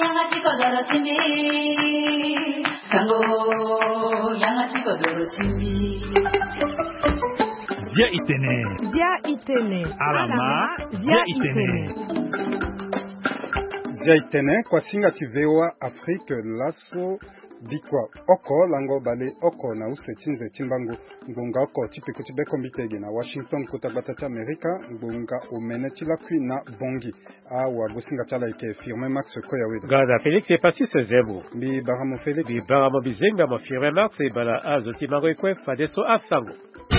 양아치 거더러 침비 장고 양아치 거더러 침비 Zia itene. Alama. Zia itene. Zia itene kwa singati VOA Afrique laso bikwa oko lango bale oko na use chinze chimbangu ngunga oko chipiku chibeko mbitege na Washington kutabata cha Amerika ngunga umene chilakwi na bongi awa gusinga chala ike firme Max Koya weda Gada Felix e pasi se zebu bi baramo Felix bi baramo bizenga ma firme Max e bala azoti marokwe fadeso asango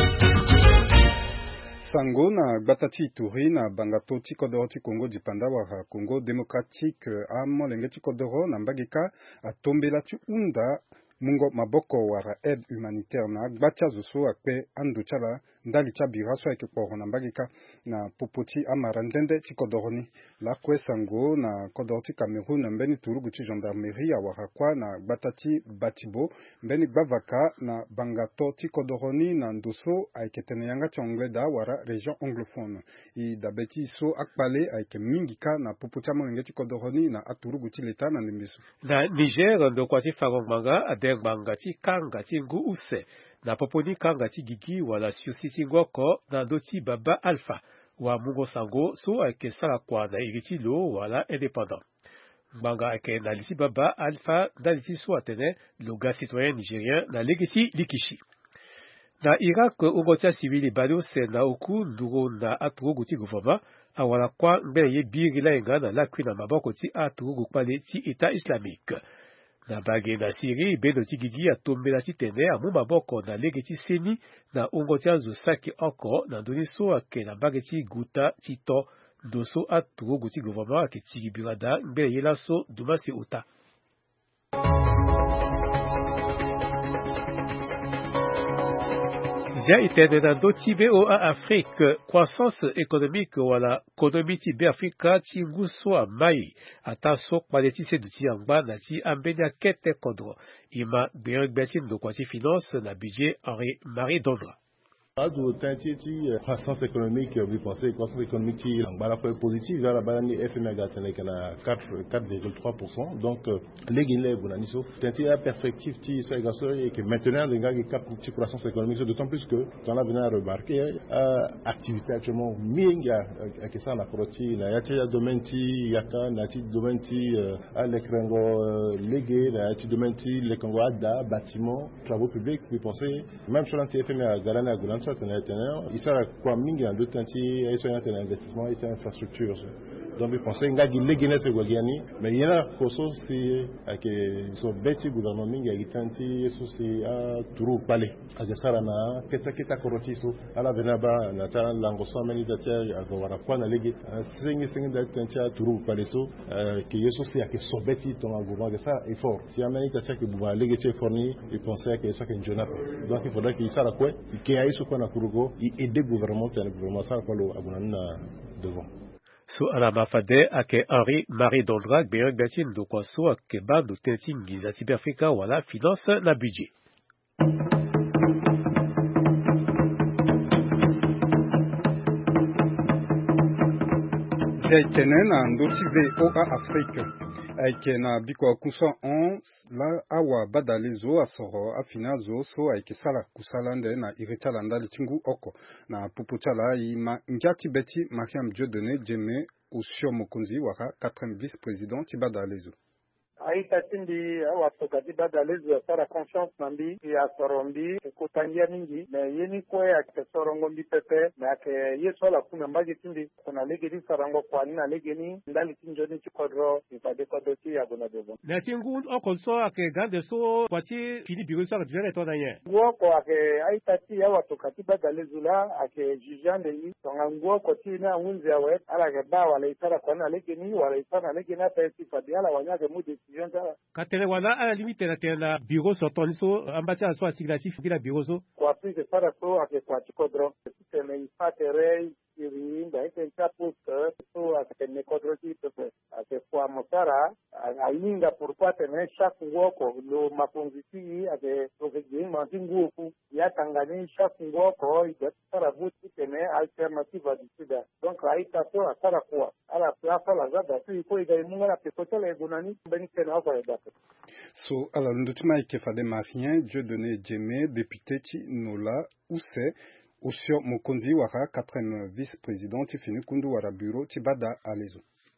Sango na Gbatati Ituri na Bangato Tikodoro Congo dipanda wa Congo démocratique amo lenge Tikodoro na Mbagika atombela tu unda mungo maboko wara aide humanitaire na Gbatia Zuso akpe anduchala ndali cha biraso eke poro na Mbagika na Popoti amarandende Tikodoroni la kwe Sango na Kodoroti Cameroun na mbeni Turuguti gendarmerie wara kwa na Gbatati Batibo mbeni Gbavaka na Bangato Tikodoroni na Ndoso aiketene yanga Angleda wara région anglophone i dabeti so akpale aike mingika na Popoti amarenge Tikodoroni na Aturuguti leta na Ndimiso na Niger ndo kwati fagongmanga adengmangati kangati ngu use na poponi kangati gigi wala siosisi ngoko na doti baba alpha wa mungo sango so ake sala kwa na iriti lo wala indépendant mbanga ake na lisi baba alpha da lisi so atene loga citoyen nigérien na legiti likishi na Irak ungotia civili bado se na uku nduro na aturuguti gouvernement awala kwa mbele ye biri enga na lakwi na maboko ti aturugu pale ti État islamique na bage na Syrie beno ti gigi atombela ti tene amu maboko na legeti seni na ungotia zo saki oko na doni so ake na bage ti guta ti to doso aturugu ti gouvernement ake ti birada mbele ye laso dumasi uta Zia itene na doti VOA Afrique croissance économique wala économie ti be Afrika ti nguswa mai ata sok maleti se duti yangba na ti ambenya kete kodro ima beyan betin do kwati finance na budget Henri Marie Dondra. Ado tanti croissance économique vous pensez croissance économique ngala ko positive la balani FMI gatene kana 4,3% donc les guinée bonaniso tanti la perspective ti so égaso et que maintenant les gars qui cap croissance économique d'autant plus que dans l'avenir remarquer activité actuellement minga que ça na proti na yati ya domaine ti yaka na ti domaine ti lekrengo légué na ti domaine ti lekongo ada bâtiment travaux publics vous pensez même sur l'anti FMI galana il sera quoi mingi en d'autres anti et sur l'investissement et sur l'infrastructure donc je pense que les Guinéens se gouverner mais il y a koso si que so beti gouvernement mingi a gitanti so si a turu pale a gesara na kita koroti so ala venaba na ta lango so mani datia a gowara kwa na legi singi da tanti a turu pale so que yeso si a que so beti ton gouvernement de ça est fort si amani datia que buba legi che forni il pensait que ça que njona donc il faudrait qu'il sara quoi qui a iso na kurugo et aider gouvernement le gouvernement ça quoi lo abunana devant So alama fade ake Henri Marie Dondra beyan betin do kwaso ake bando tentin giza ti Afrika wala finance na budget. Zaitene na ndoti VOA Afrique aike na biko kusa on la awa badalezo asoro afina zo so aike sala kusalande na irichala ndali tingu oko na pupuchala ima njati beti Mariam Dieudonné Djemé Osio Mokonzi waka 4e vice-président tibadalezo aitatindi awatokati badalezo asara confiance nambi ya sorombi kutangia mingi na yeni kwe ya sorongo mbi pepe na ke yeso la kuna mbaji tindi kuna lege di sarango kwa nina lege ni ndali tinjoni chikodro ipade kodoti ya guna dobo na tingu oko so ake gande so kwati fini biro so akjere to na ye ngoko ake aitati awatokati badalezo la ake jijande yi tonga ngoko tina unzi awe ala ke ba wala isara kwa na lege ni wala isara lege na pesi fadi ala wanyage mudi katele wana à la limite na tena bureau so toniso ambati aso asignatif kila bureau so kwa prise para so ake kwa chikodro sisteme ifatere iri ndaite nchapuka so akene kodroji pepe akefua mosara ainga pourquoi tenir chaque ngoko lo maponziti ake profejing mantinguku ya tangani chaque ngoko idatara buti tene alternative à sida donc aita so asara kwa ala plafa la zada tu iko igaimunga la pesotele gunani beni tena kwa edaka. So ala ndutima ikefade marien Dieudonné Djemé député ti Nola Ousset Osio Mokonzi wara 4e vice-président ti fini kundu wara bureau ti bada alezo.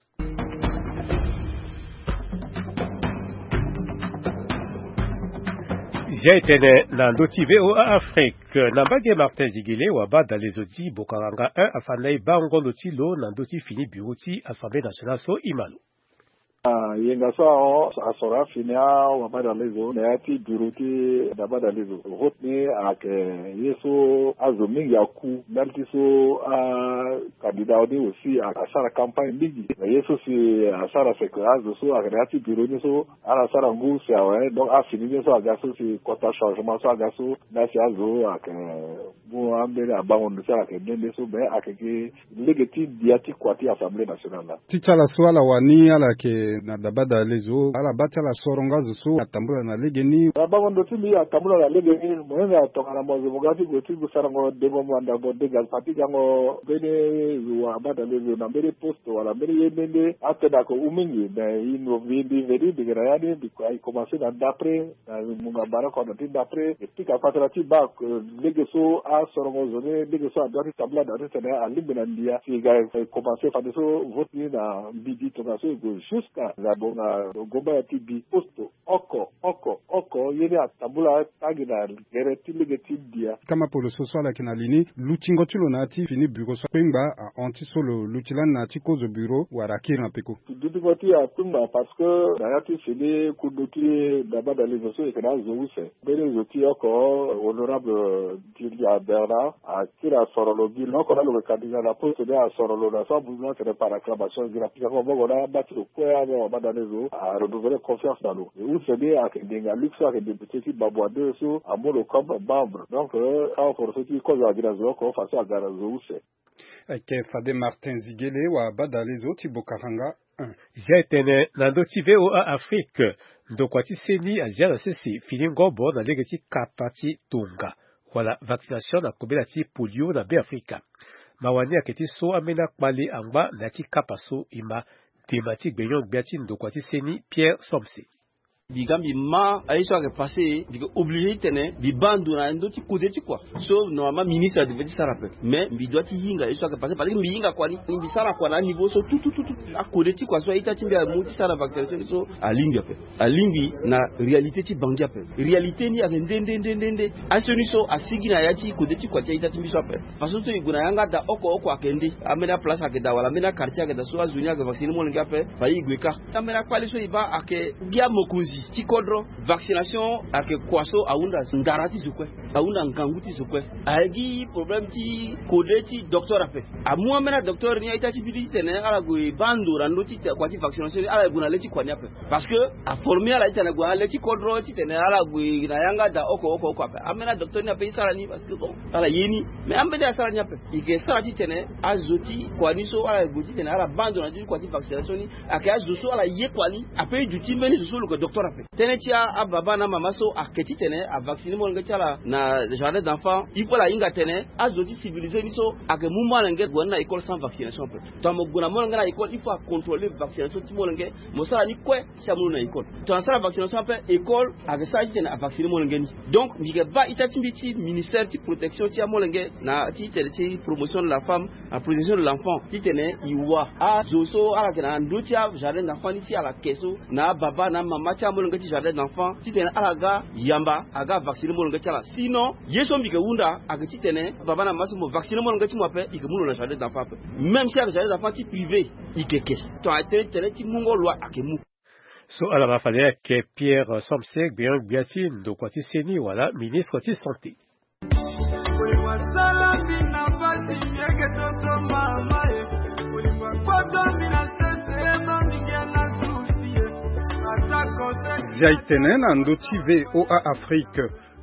Zia itene na ndoti VOA Afrique na mbage Martin Zigele wa bada alezo bokaranga 1 afanai bango lotilo na ndoti fini bureau ti Assemblée nationale so imalo. Yenga sao asora finia wabada lezo na yati buruti da bada lezo hotni ake yeso azomingi yaku melti so kandida odi aussi asara campagne bigi yeso si asara sekurazo so akati buruti so asara ngu sia we donc afini so agaso si kota changement so agaso na si azo ake bu ambele abango sala ke dende so be akeke legati diati kwati Assemblée nationale Tichala swala wani ala ke na dabada lezo ala bata la soronga zo atambula na legeni abango ndotili atambula na legeni mwenga tokana mozo mugati goti busarango demo mwanda bode gal fatiga ngo bene wa bada lezo na mbele posto wala mbele yemende ateda ko umingi na ino vindi vedi digrayani biko ay commencer dans d'après munga barako na tin d'après et puis ka patrati ba legeso a sorongo zone legeso a dori tabla da tena a libena ndia si ga commencer fa deso vote na bidi to ka so jusqu'à la bonga gomba ya tibi posto oko yene atabula tagina gereti legeti dia kama polo soso la kinalini luchingo tulo na ti fini bureau so kwimba a anti solo luchilan na ti kozo bureau wara kira peko dudugoti a kwimba parce que na yati fini kudoti dabada lezo e kana zouse bene zoti oko honorable Didier Bernard a kira sorologi no ko lo candidat la poste de a sorolo na so besoin de par acclamation gratuite ko bogo na bati ko ya no bada lezo a renouveler confiance dans nous ou c'est bien à denga luxe à député qui babouade so a molo comme membre donc a pour ce qui cause à grazo ko face à grazo c'est ke fade Martin Zigele wa bada lezo ti bokaranga 1 Jetene na ndoti VOA Afrique ndokwati seni azia na sisi filingo bo na legeti kapati tunga wala vaccination na kobela ti polio na be Afrika mawani aketi so amena kpali angba na ti kapaso ima thématique benyon biati ndokwati seni Pierre Somse bigambi ma aisha ke passé diga obligé tene bi bandu na ndoti kudeti quoi so normalement ministre devait ça rappel mais bi doit yinga aisha ke passé parce que bi yinga kwa ni bi sara kwa na niveau so tout a kudeti quoi so ita timbe a muti sara vaccination so a lingi na réalité ti bangia pe réalité ni a ndende asoni so asigi na yati kudeti kwa ita timbi so pe parce que to iguna yanga da oko akende amena place akeda wala amena quartier akeda so azunya ga vacciner mo linga pe fa igweka amena kwali so iba ake dia mokuzi tikodro vaccination ake kwaso aunda ndarati zukwe aunda nganguti zukwe agi problem ti kodeti docteur ape amua mena docteur ni aita ti bidi tene ala go bandu randoti kwa ti vaccination ala guna leti kwa nyape parce que a former ala ita na go leti kodro ti tene ala go na yanga da oko ape amena docteur ni ape sala ni parce que bon ala yeni mais ambede sala nyape ige sala ti tene azoti kwa ni so ala go ti tene ala bandu na kwa ti vaccination ni ake azuso ala ye kwa ni ape juti meni zuso le docteur tene tia ababa na mama so aketi tene a vacciner mo ngati ala na jardin d'enfants il faut la inga tene azoti civiliser ni so ake mumma ngé gonna école sans vaccination pe to mo gona mo ngana école il faut contrôler vaccination ti mo ngé mo sala ni kwe chamu na école to sala vaccination pe école ake sa tene a vacciner mo ngé donc ndiga ba itati mbiti ministère ti protection ti mo ngé na ti tene ti promotion de la femme à protection de l'enfant ti tene iwa a zoso ala kana ndotia jardin d'enfants ti ala keso na baba na mama cha mo ngati jardin d'enfants ti tene alaga yamba aga vacciner mo ngati ala sinon yeso mbike wunda aga ti tene baba na maso mo vacciner mo ngati mo pe ike mulo na jardin d'enfants même si aga jardin d'enfants ti privé ikeke to a tene ti mungo loi akemu so ala mafale ke Pierre Somse bien biati ndokwati seni wala ministre ti santé Atako Ziaitenen Andoti VOA Afrique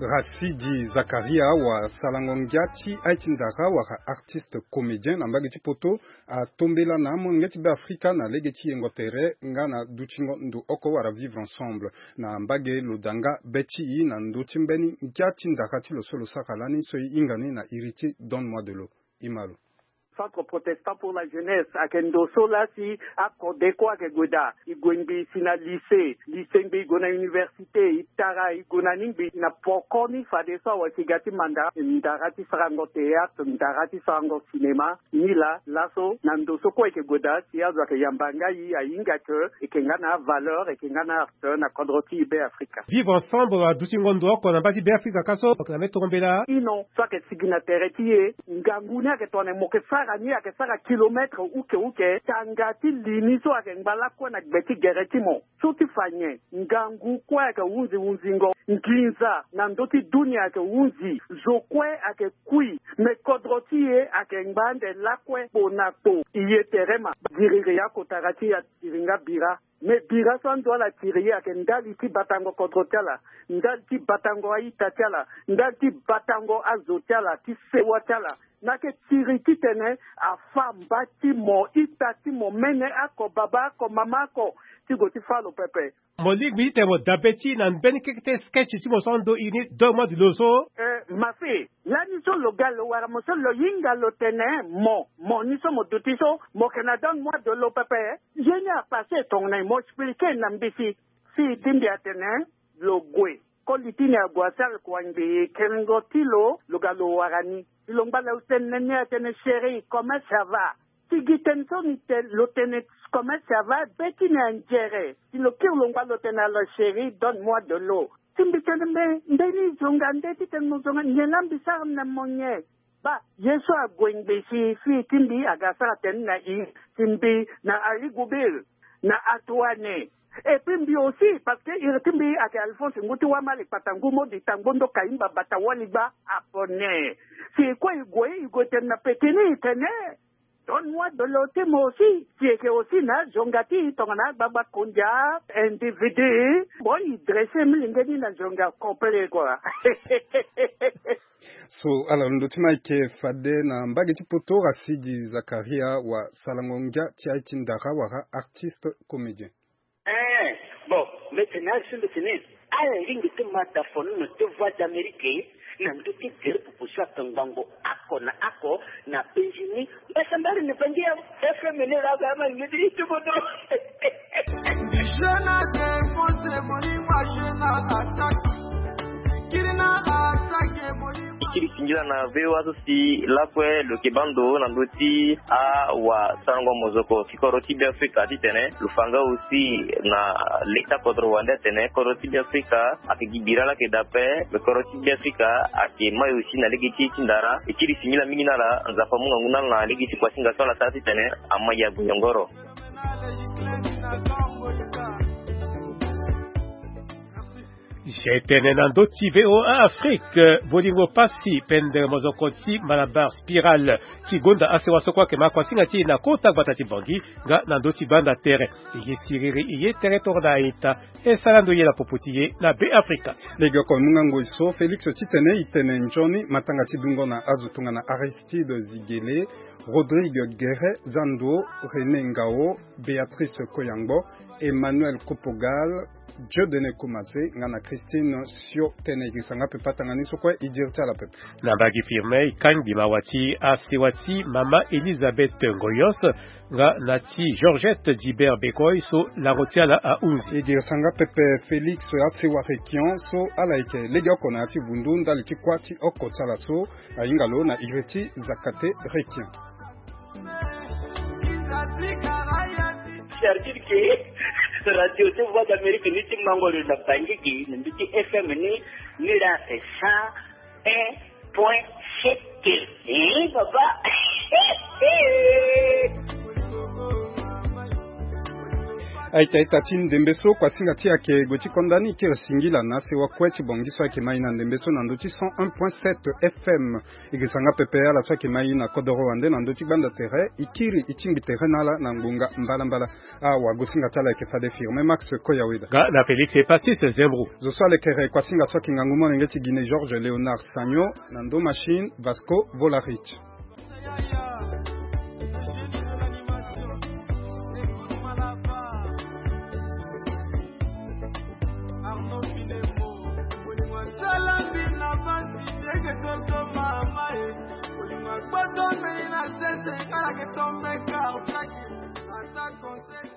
Rasidi Zakaria wa Salangongati Aitindara wa artiste comédien na mbageti poto a tombela na mongeti be Afrika na legeti yengotere ngana duchingo ndu oko wara vivre ensemble na mbage lodanga beti na ndoti mbeni ngati ndakati lo solo sakalani so ingani na iriti donne-moi de l'eau imalo. Centre protestant pour la jeunesse à Kendoso là si à Kodeko à Kegoda igwenbi sina lycée mbi gona université itara igona nimbi na pokoni fadesa wa sigati manda ndarati sarango théâtre ndarati sarango cinéma nila laso nandoso ko Kegoda si azwa ke yambanga yi ainga que ekengana valeur ekengana art na kodroti be Afrika vivre ensemble à Dutingondo ko na badi be Afrika kaso na metombela ino soit que signataire tie nganguna ke tone mokesa ni akesaka kilometre uke tangati liniso akengala kwa na beti geretimo suti fanye ngangu kwa ka unzingo nginza na ndoti dunia ke unzi zokwe ake kui me kodrotie akengbande lakwe bonato iyeterema dirire yako tarati ya tiringa bira me bira sando la tirie akendali ti batango kodrotela ndali ti batango aitatiala ndali ti batango azotela ti sewatala nake tiriti tene afamba ti mo itati mo mene ako baba ako mama ako ti go ti falo pepe molig mi te mo dabeti na ben kete sketch ti mo sondo ini donne-moi de l'eau mafi la ni so lo galo wara mo so lo yinga lo tene mo ni so mo duti so mo kana donne-moi de l'eau pepe je n'a passé ton name mo expliquer na mbisi si timbi atene lo gwe kolitini agwasal kwande kengotilo lo galo warani Lombala utenene atene chérie, comment ça va? Si gitenso nite l'otene, comment ça va? Betine angere. Si le kir lomba l'otene à la chérie, donne-moi de l'eau. Si mbitene me, ndeni zonga, ndeti ten mozonga, nyelam bisar na monye. Ba, yeso a gwengbe si timbi agasa ten na timbi na ali gubil, na atwane. Et puis aussi parce que il timbi ake Alphonse nguti wa mali patangumo di tangondo kaimba batawaliba apone si quoi igwe tena petini tene donne-moi de l'autre moi aussi si que aussi na jongati tongana baba konja individu bon il dresse mlingeni na jonga complet quoi so alors ndotima ke fade na mbageti poto Rasidi Zakaria wa Salangongia Tiaitindara wa artiste comédien. Bon, maintenant, je me tenais à la ligne de mataphone, de voix d'Amérique, n'a pas été fait pour pousser ton bango, ako, n'a pas gêné, mais ça m'a rien fait dire, ça fait mener la gamme, il me dit tout le monde. Je n'ai pas posé mon image, je n'ai attaqué mon image. Kiri sinjila na vewa si lakwe lo kebando na ndoti a wa sango mozoko sikoroti bi Afrika titene lufanga aussi na leta kodro wanda tene koroti bi Afrika akigibira la kedape le koroti bi Afrika akemayo aussi na legiti tindara kiri sinjila mingi nala nzafa munga nguna na legiti kwa singa sola tati tene amaya buyongoro. J'étenenando tiveo a Afrique, bolingo pasi pende mozokoti malabar spiral kigonda asewasokwa ke makwasinga ti na kota batati bangi nga nando tibanda terre iye siriri iye territoire ita esalando ye la popotiye na be Afrika lega ko mungango iso Felix Titene itene njoni matanga tidungo na azutunga na Aristide Zigele Rodrigue Guerre Zando René Ngao Béatrice Koyangbo Emmanuel Kopogal Jodene Kumase ngana Christine Sio Tenegi sanga pe patangani sokwa idirta la pepe na bagi firme ikandi mawati asewati mama Elisabeth Ngoyos nga nati Georgette Dibert Bekoy so la rotiala a 11 idir sanga pepe Félix asewa rekion so alaike lega kona ati vundu ndali kwati okotsala so aingalo na ireti zakate rekion Radio de Voix d'Amérique ni ti mangolo na bangiki ni ti FM ni la 101.7 baba aita tin dembeso kwa singati yake goti kondani ke singila na se wakwechi bongiso yake mai na dembeso na ndoti 101.7 FM igisanga PPA la swaki mai na kodoro wande na ndoti banda terre ikiri ichingi terre nala na ngunga mbala wa gosinga tala yake fade firme Max Koyawida ga na Felix Hepatiste Zembro zo swale kere kwa singa swaki ngangumo ngeti Guinée Georges Léonard Sagno na ndo machine Vasco Volarich But don't be in a sense, I get to make out like it.